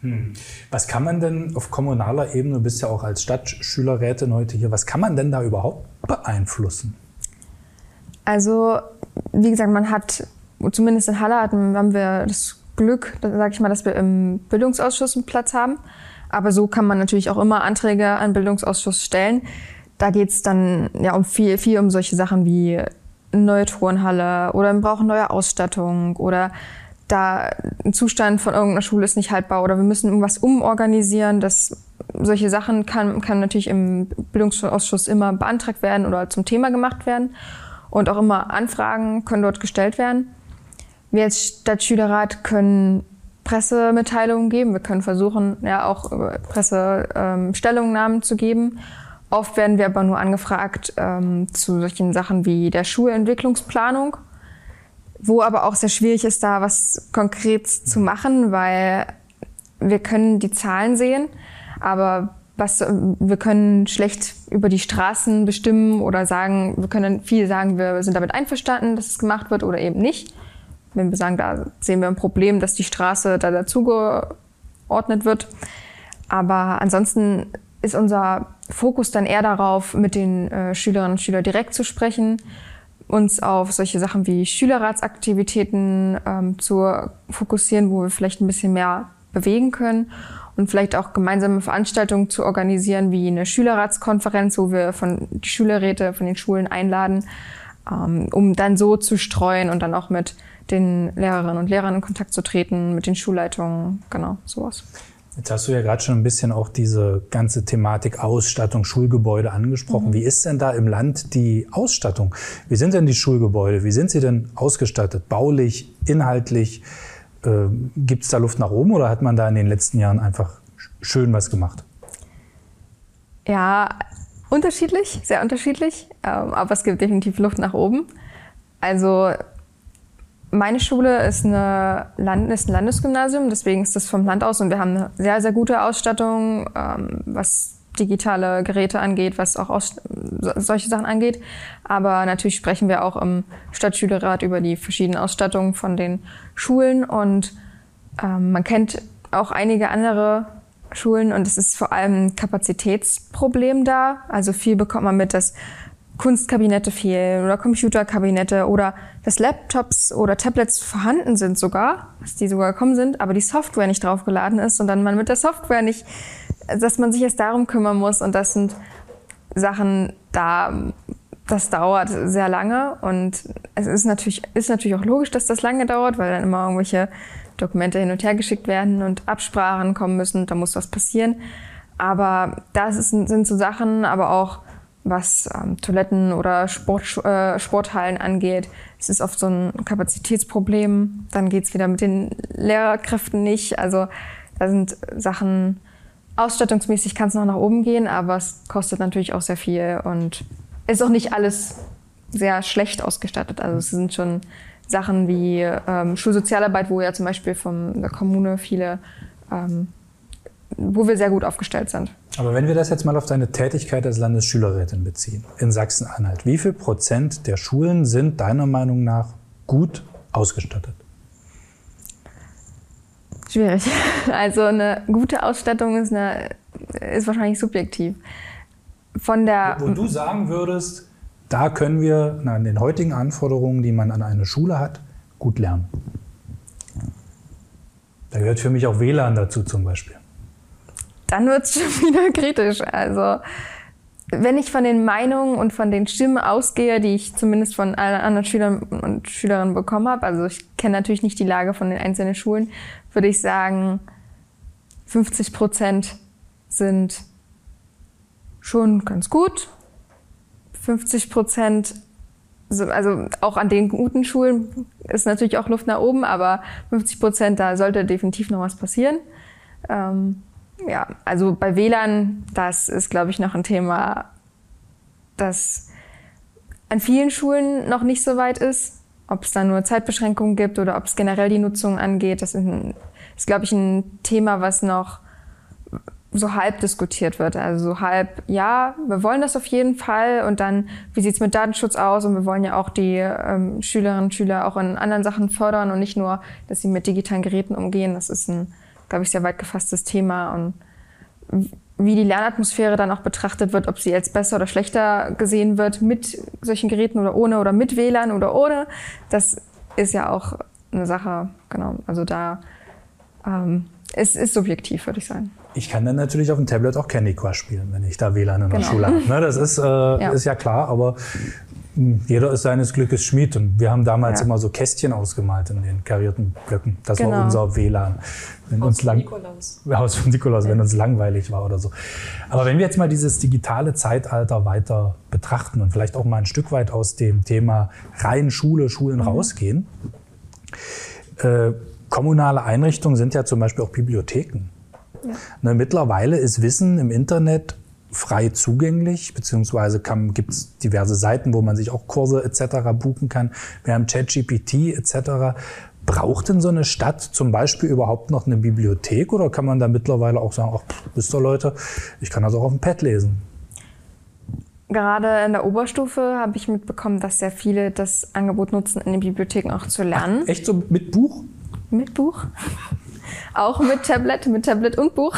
Was kann man denn auf kommunaler Ebene, du bist ja auch als Stadtschülerrätin heute hier, was kann man denn da überhaupt beeinflussen? Also, wie gesagt, man hat, zumindest in Halle haben wir das Glück, sage ich mal, dass wir im Bildungsausschuss einen Platz haben. Aber so kann man natürlich auch immer Anträge an den Bildungsausschuss stellen. Da geht es dann ja viel um solche Sachen wie eine neue Turnhalle oder wir brauchen neue Ausstattung oder da ein Zustand von irgendeiner Schule ist nicht haltbar oder wir müssen irgendwas umorganisieren. Solche Sachen kann natürlich im Bildungsausschuss immer beantragt werden oder zum Thema gemacht werden. Und auch immer Anfragen können dort gestellt werden. Wir als Stadtschülerrat können Pressemitteilungen geben. Wir können versuchen, ja auch Pressestellungnahmen zu geben. Oft werden wir aber nur angefragt zu solchen Sachen wie der Schulentwicklungsplanung, wo aber auch sehr schwierig ist, da was konkret zu machen, weil wir können die Zahlen sehen, aber wir können schlecht über die Straßen bestimmen oder sagen, wir können viel sagen, wir sind damit einverstanden, dass es gemacht wird oder eben nicht. Wenn wir sagen, da sehen wir ein Problem, dass die Straße da dazugeordnet wird. Aber ansonsten ist unser Fokus dann eher darauf, mit den Schülerinnen und Schülern direkt zu sprechen, uns auf solche Sachen wie Schülerratsaktivitäten zu fokussieren, wo wir vielleicht ein bisschen mehr bewegen können. Und vielleicht auch gemeinsame Veranstaltungen zu organisieren, wie eine Schülerratskonferenz, wo wir die Schülerräte von den Schulen einladen, um dann so zu streuen und dann auch mit den Lehrerinnen und Lehrern in Kontakt zu treten, mit den Schulleitungen, genau, sowas. Jetzt hast du ja gerade schon ein bisschen auch diese ganze Thematik Ausstattung, Schulgebäude angesprochen. Wie ist denn da im Land die Ausstattung? Wie sind denn die Schulgebäude? Wie sind sie denn ausgestattet? Baulich, inhaltlich? Gibt es da Luft nach oben oder hat man da in den letzten Jahren einfach schön was gemacht? Ja, unterschiedlich, sehr unterschiedlich, aber es gibt definitiv Luft nach oben. Also meine Schule ist ein Landesgymnasium, deswegen ist das vom Land aus und wir haben eine sehr, sehr gute Ausstattung, was digitale Geräte angeht, was auch solche Sachen angeht. Aber natürlich sprechen wir auch im Stadtschülerrat über die verschiedenen Ausstattungen von den Schulen und man kennt auch einige andere Schulen und es ist vor allem ein Kapazitätsproblem da. Also viel bekommt man mit, dass Kunstkabinette fehlen oder Computerkabinette oder dass Laptops oder Tablets vorhanden sind sogar, dass die sogar gekommen sind, aber die Software nicht draufgeladen ist und dann man mit der Software nicht, dass man sich erst darum kümmern muss und das sind Sachen, das dauert sehr lange und es ist natürlich auch logisch, dass das lange dauert, weil dann immer irgendwelche Dokumente hin und her geschickt werden und Absprachen kommen müssen, da muss was passieren. Aber sind so Sachen, aber auch was Toiletten oder Sporthallen angeht. Es ist oft so ein Kapazitätsproblem. Dann geht's wieder mit den Lehrkräften nicht. Also da sind Sachen, ausstattungsmäßig kann es noch nach oben gehen, aber es kostet natürlich auch sehr viel und ist auch nicht alles sehr schlecht ausgestattet. Also es sind schon Sachen wie Schulsozialarbeit, wo ja zum Beispiel von der Kommune viele wo wir sehr gut aufgestellt sind. Aber wenn wir das jetzt mal auf deine Tätigkeit als Landesschülerrätin beziehen, in Sachsen-Anhalt, wie viel % der Schulen sind deiner Meinung nach gut ausgestattet? Schwierig. Also eine gute Ausstattung ist wahrscheinlich subjektiv. Wo du sagen würdest, da können wir an den heutigen Anforderungen, die man an eine Schule hat, gut lernen. Da gehört für mich auch WLAN dazu zum Beispiel. Dann wird es schon wieder kritisch. Also wenn ich von den Meinungen und von den Stimmen ausgehe, die ich zumindest von allen anderen Schülern und Schülerinnen bekommen habe, also ich kenne natürlich nicht die Lage von den einzelnen Schulen, würde ich sagen, 50% sind schon ganz gut. 50%, also auch an den guten Schulen ist natürlich auch Luft nach oben, aber 50%, da sollte definitiv noch was passieren. Ja, also bei WLAN, das ist, glaube ich, noch ein Thema, das an vielen Schulen noch nicht so weit ist. Ob es da nur Zeitbeschränkungen gibt oder ob es generell die Nutzung angeht, das ist, glaube ich, ein Thema, was noch so halb diskutiert wird. Also so halb, ja, wir wollen das auf jeden Fall und dann, wie sieht's mit Datenschutz aus? Und wir wollen ja auch die Schülerinnen und Schüler auch in anderen Sachen fördern und nicht nur, dass sie mit digitalen Geräten umgehen. Das ist ein, glaube ich, sehr weit gefasstes Thema und wie die Lernatmosphäre dann auch betrachtet wird, ob sie als besser oder schlechter gesehen wird mit solchen Geräten oder mit WLAN oder ohne, das ist ja auch eine Sache, genau, also da es ist subjektiv, würde ich sagen. Ich kann dann natürlich auf dem Tablet auch Candy Crush spielen, wenn ich da WLAN in der Schule habe. Ne, das ist ja klar, aber jeder ist seines Glückes Schmied. Und wir haben damals immer so Kästchen ausgemalt in den karierten Blöcken. Das war unser WLAN. Haus von Nikolaus, wenn uns langweilig war oder so. Aber wenn wir jetzt mal dieses digitale Zeitalter weiter betrachten und vielleicht auch mal ein Stück weit aus dem Thema rein Schulen rausgehen. Kommunale Einrichtungen sind ja zum Beispiel auch Bibliotheken. Ja. Ne, mittlerweile ist Wissen im Internet frei zugänglich, beziehungsweise gibt es diverse Seiten, wo man sich auch Kurse etc. buchen kann. Wir haben ChatGPT etc. Braucht denn so eine Stadt zum Beispiel überhaupt noch eine Bibliothek oder kann man da mittlerweile auch sagen, ach, wisst ihr Leute, ich kann das auch auf dem Pad lesen? Gerade in der Oberstufe habe ich mitbekommen, dass sehr viele das Angebot nutzen, in den Bibliotheken auch zu lernen. Ach, echt so mit Buch? Mit Buch. Auch mit Tablet und Buch.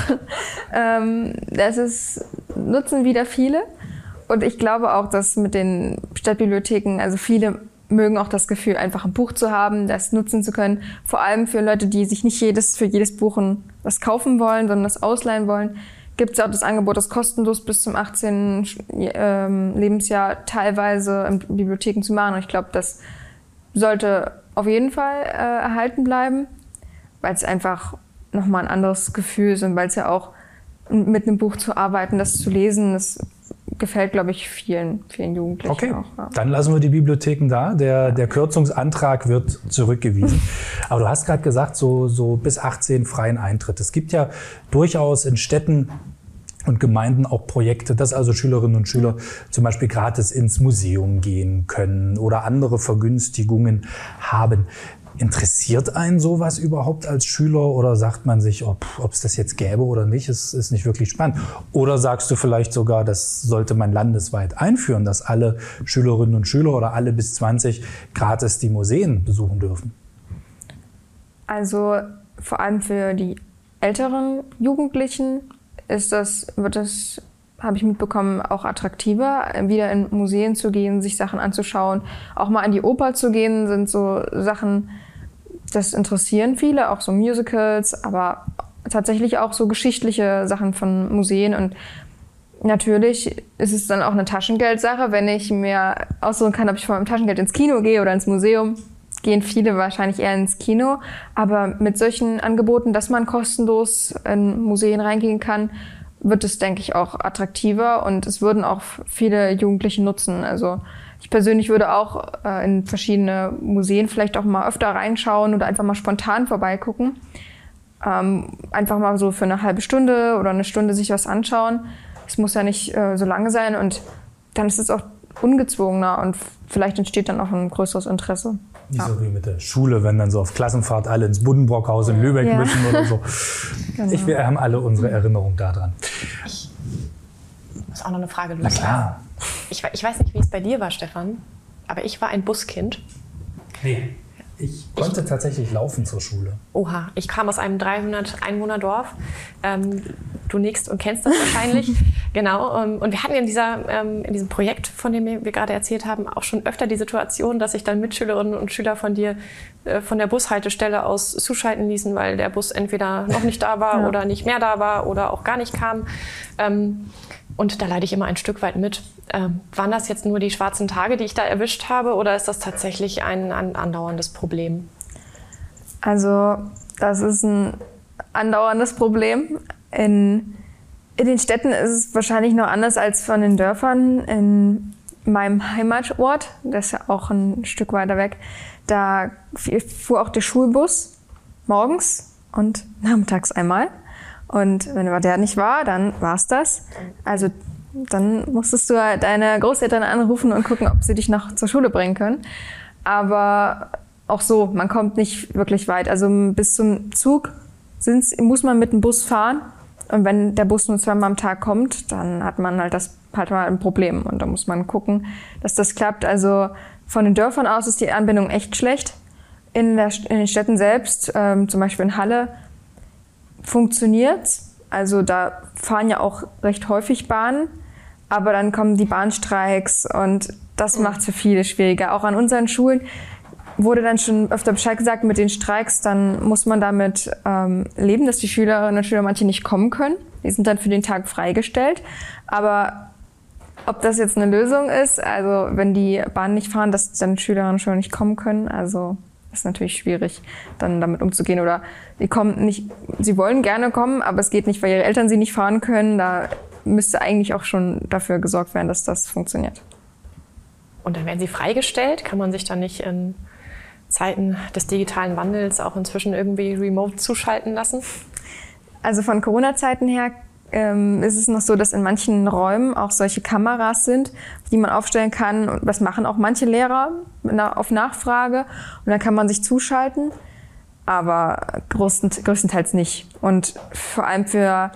Nutzen wieder viele. Und ich glaube auch, dass mit den Stadtbibliotheken, also viele mögen auch das Gefühl, einfach ein Buch zu haben, das nutzen zu können. Vor allem für Leute, die sich nicht für jedes Buch was kaufen wollen, sondern das ausleihen wollen, gibt es auch das Angebot, das kostenlos bis zum 18. Lebensjahr teilweise in Bibliotheken zu machen. Und ich glaube, das sollte auf jeden Fall erhalten bleiben, weil es einfach nochmal ein anderes Gefühl ist und weil es ja auch mit einem Buch zu arbeiten, das zu lesen, das gefällt, glaube ich, vielen Jugendlichen okay. auch. Ja. Dann lassen wir die Bibliotheken da. Der Kürzungsantrag wird zurückgewiesen. Aber du hast gerade gesagt, so bis 18 freien Eintritt. Es gibt ja durchaus in Städten und Gemeinden auch Projekte, dass also Schülerinnen und Schüler zum Beispiel gratis ins Museum gehen können oder andere Vergünstigungen haben. Interessiert einen sowas überhaupt als Schüler oder sagt man sich, ob es das jetzt gäbe oder nicht, ist nicht wirklich spannend? Oder sagst du vielleicht sogar, das sollte man landesweit einführen, dass alle Schülerinnen und Schüler oder alle bis 20 gratis die Museen besuchen dürfen? Also vor allem für die älteren Jugendlichen wird das, habe ich mitbekommen, auch attraktiver, wieder in Museen zu gehen, sich Sachen anzuschauen. Auch mal an die Oper zu gehen, sind so Sachen, das interessieren viele, auch so Musicals, aber tatsächlich auch so geschichtliche Sachen von Museen. Und natürlich ist es dann auch eine Taschengeldsache, wenn ich mir aussuchen kann, ob ich von meinem Taschengeld ins Kino gehe oder ins Museum. Gehen viele wahrscheinlich eher ins Kino. Aber mit solchen Angeboten, dass man kostenlos in Museen reingehen kann, wird es, denke ich, auch attraktiver und es würden auch viele Jugendliche nutzen. Also ich persönlich würde auch in verschiedene Museen vielleicht auch mal öfter reinschauen oder einfach mal spontan vorbeigucken. Einfach mal so für eine halbe Stunde oder eine Stunde sich was anschauen. Es muss ja nicht so lange sein und dann ist es auch ungezwungener und vielleicht entsteht dann auch ein größeres Interesse. Nicht so wie mit der Schule, wenn dann so auf Klassenfahrt alle ins Buddenbrockhaus in Lübeck müssen oder so. Genau. Wir haben alle unsere Erinnerung daran. Ich muss auch noch eine Frage Na klar. Ich weiß nicht, wie es bei dir war, Stefan, aber ich war ein Buskind. Nee. Ich konnte tatsächlich laufen zur Schule. Oha, ich kam aus einem 300-Einwohner-Dorf. Du nickst und kennst das wahrscheinlich. Genau. Und wir hatten in diesem Projekt, von dem wir gerade erzählt haben, auch schon öfter die Situation, dass sich dann Mitschülerinnen und Schüler von dir von der Bushaltestelle aus zuschalten ließen, weil der Bus entweder noch nicht da war oder nicht mehr da war oder auch gar nicht kam. Und da leide ich immer ein Stück weit mit. Waren das jetzt nur die schwarzen Tage, die ich da erwischt habe, oder ist das tatsächlich ein andauerndes Problem? Also das ist ein andauerndes Problem. In den Städten ist es wahrscheinlich noch anders als von den Dörfern. In meinem Heimatort, das ist ja auch ein Stück weiter weg, da fuhr auch der Schulbus morgens und nachmittags einmal. Und wenn der nicht war, dann war's das. Also dann musstest du deine Großeltern anrufen und gucken, ob sie dich noch zur Schule bringen können. Aber auch so, man kommt nicht wirklich weit. Also bis zum Zug muss man mit dem Bus fahren. Und wenn der Bus nur zweimal am Tag kommt, dann hat man halt mal ein Problem. Und da muss man gucken, dass das klappt. Also von den Dörfern aus ist die Anbindung echt schlecht. In den Städten selbst, zum Beispiel in Halle, funktioniert's. Also da fahren ja auch recht häufig Bahnen, aber dann kommen die Bahnstreiks und das macht es für viele schwieriger. Auch an unseren Schulen wurde dann schon öfter Bescheid gesagt mit den Streiks, dann muss man damit leben, dass die Schülerinnen und Schüler manche nicht kommen können. Die sind dann für den Tag freigestellt. Aber ob das jetzt eine Lösung ist, also wenn die Bahnen nicht fahren, dass dann Schülerinnen und Schüler nicht kommen können, also ist natürlich schwierig, dann damit umzugehen. Oder sie wollen gerne kommen, aber es geht nicht, weil ihre Eltern sie nicht fahren können. Da müsste eigentlich auch schon dafür gesorgt werden, dass das funktioniert. Und dann werden sie freigestellt? Kann man sich dann nicht in Zeiten des digitalen Wandels auch inzwischen irgendwie remote zuschalten lassen? Also von Corona-Zeiten her ist es noch so, dass in manchen Räumen auch solche Kameras sind, die man aufstellen kann. Und das machen auch manche Lehrer auf Nachfrage. Und dann kann man sich zuschalten, aber größtenteils nicht. Und vor allem für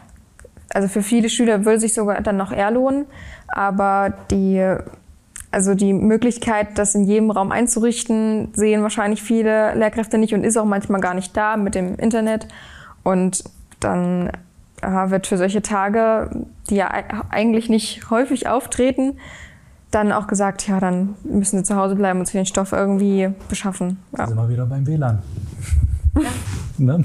viele Schüler würde sich sogar dann noch eher lohnen. Aber die Möglichkeit, das in jedem Raum einzurichten, sehen wahrscheinlich viele Lehrkräfte nicht und ist auch manchmal gar nicht da mit dem Internet. Und dann wird für solche Tage, die ja eigentlich nicht häufig auftreten, dann auch gesagt, ja, dann müssen sie zu Hause bleiben und sich den Stoff irgendwie beschaffen. Ja. Da sind wir wieder beim WLAN. Ja. Ne?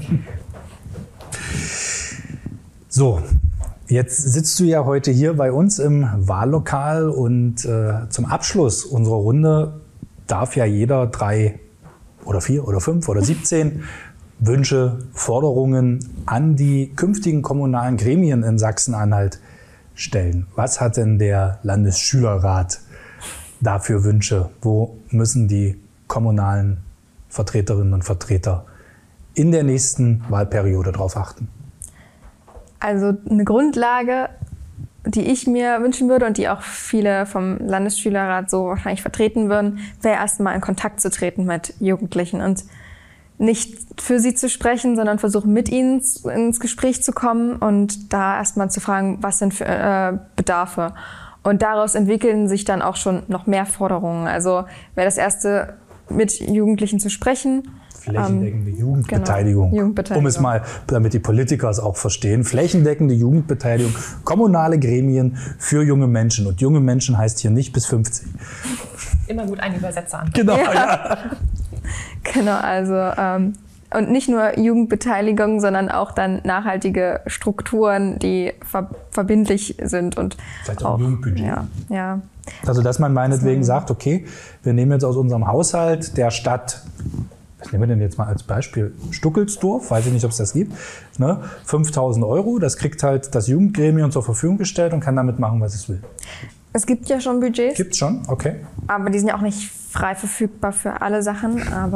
So, jetzt sitzt du ja heute hier bei uns im Wahllokal und zum Abschluss unserer Runde darf ja jeder 3 oder 4 oder 5 oder 17 Wünsche, Forderungen an die künftigen kommunalen Gremien in Sachsen-Anhalt stellen. Was hat denn der Landesschülerrat da für Wünsche? Wo müssen die kommunalen Vertreterinnen und Vertreter in der nächsten Wahlperiode drauf achten? Also eine Grundlage die ich mir wünschen würde und die auch viele vom Landesschülerrat so wahrscheinlich vertreten würden, wäre erstmal in Kontakt zu treten mit Jugendlichen und nicht für sie zu sprechen, sondern versuchen, mit ihnen ins Gespräch zu kommen und da erstmal zu fragen, was sind für Bedarfe. Und daraus entwickeln sich dann auch schon noch mehr Forderungen. Also wäre das Erste, mit Jugendlichen zu sprechen. Flächendeckende Jugendbeteiligung. Genau, Jugendbeteiligung. Um es mal, damit die Politiker es auch verstehen. Flächendeckende Jugendbeteiligung. Kommunale Gremien für junge Menschen. Und junge Menschen heißt hier nicht bis 50. Immer gut einen Übersetzer an. Genau, ja. Genau, also und nicht nur Jugendbeteiligung, sondern auch dann nachhaltige Strukturen, die verbindlich sind und vielleicht auch ein Jugendbudget. Ja. Also dass man meinetwegen sagt, okay, wir nehmen jetzt aus unserem Haushalt der Stadt, was nehmen wir denn jetzt mal als Beispiel, Stuckelsdorf, weiß ich nicht, ob es das gibt, ne? 5.000 €, das kriegt halt das Jugendgremium zur Verfügung gestellt und kann damit machen, was es will. Es gibt ja schon Budgets. Gibt's schon, okay. Aber die sind ja auch nicht frei verfügbar für alle Sachen. Aber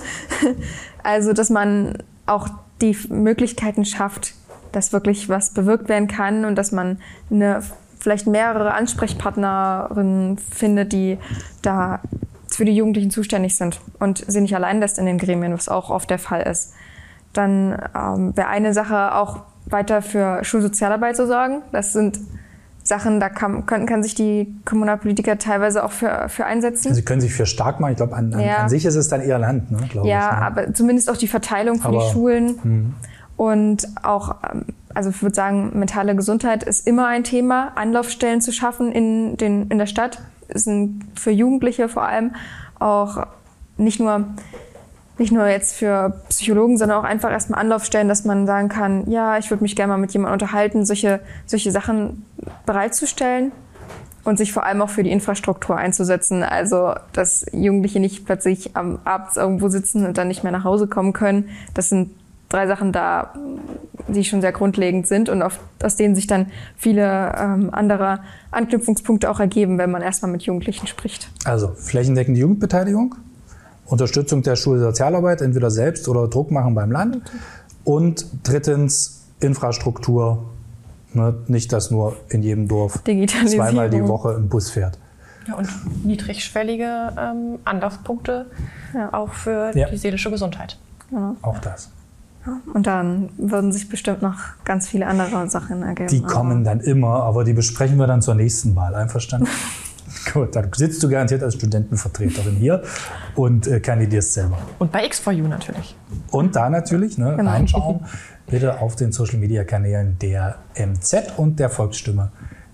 also, dass man auch die Möglichkeiten schafft, dass wirklich was bewirkt werden kann und dass man vielleicht mehrere Ansprechpartnerinnen findet, die da für die Jugendlichen zuständig sind und sie nicht allein lässt in den Gremien, was auch oft der Fall ist. Dann wäre eine Sache auch weiter für Schulsozialarbeit zu sorgen. Das sind Sachen, da kann sich die Kommunalpolitiker teilweise auch für einsetzen. Sie können sich für stark machen. Ich glaube, an sich ist es dann eher Land, ne, glaube ich. Ja, aber zumindest auch die Verteilung für die Schulen. Und auch, also ich würde sagen, mentale Gesundheit ist immer ein Thema. Anlaufstellen zu schaffen in der Stadt ist für Jugendliche vor allem auch nicht nur jetzt für Psychologen, sondern auch einfach erstmal Anlaufstellen, dass man sagen kann, ja, ich würde mich gerne mal mit jemandem unterhalten, solche Sachen bereitzustellen und sich vor allem auch für die Infrastruktur einzusetzen. Also, dass Jugendliche nicht plötzlich abends irgendwo sitzen und dann nicht mehr nach Hause kommen können. Das sind 3 Sachen da, die schon sehr grundlegend sind und aus denen sich dann viele andere Anknüpfungspunkte auch ergeben, wenn man erstmal mit Jugendlichen spricht. Also flächendeckende Jugendbeteiligung, Unterstützung der Schulsozialarbeit, entweder selbst oder Druck machen beim Land. Und 3. Infrastruktur, ne, nicht, dass nur in jedem Dorf zweimal die Woche ein Bus fährt. Ja, und niedrigschwellige Anlaufpunkte auch für die seelische Gesundheit. Ja. Auch das. Und dann würden sich bestimmt noch ganz viele andere Sachen ergeben. Die kommen dann immer, aber die besprechen wir dann zur nächsten Wahl. Einverstanden? Gut, dann sitzt du garantiert als Studentenvertreterin hier und kandidierst selber. Und bei X4U natürlich. Und da natürlich, ne, reinschauen, bitte auf den Social-Media-Kanälen der MZ und der Volksstimme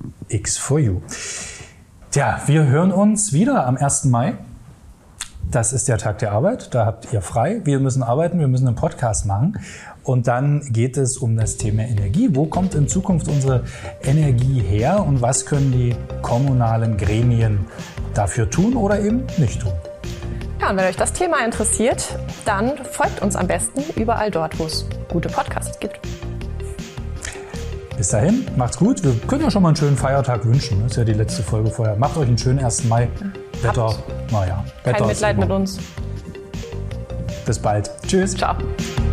X4U. Tja, wir hören uns wieder am 1. Mai. Das ist der Tag der Arbeit, da habt ihr frei. Wir müssen arbeiten, wir müssen einen Podcast machen. Und dann geht es um das Thema Energie. Wo kommt in Zukunft unsere Energie her und was können die kommunalen Gremien dafür tun oder eben nicht tun? Ja, und wenn euch das Thema interessiert, dann folgt uns am besten überall dort, wo es gute Podcasts gibt. Bis dahin, macht's gut. Wir können ja schon mal einen schönen Feiertag wünschen. Das ist ja die letzte Folge vorher. Macht euch einen schönen 1. Mai. Wetter, Kein Mitleid mit uns. Bis bald. Tschüss. Ciao.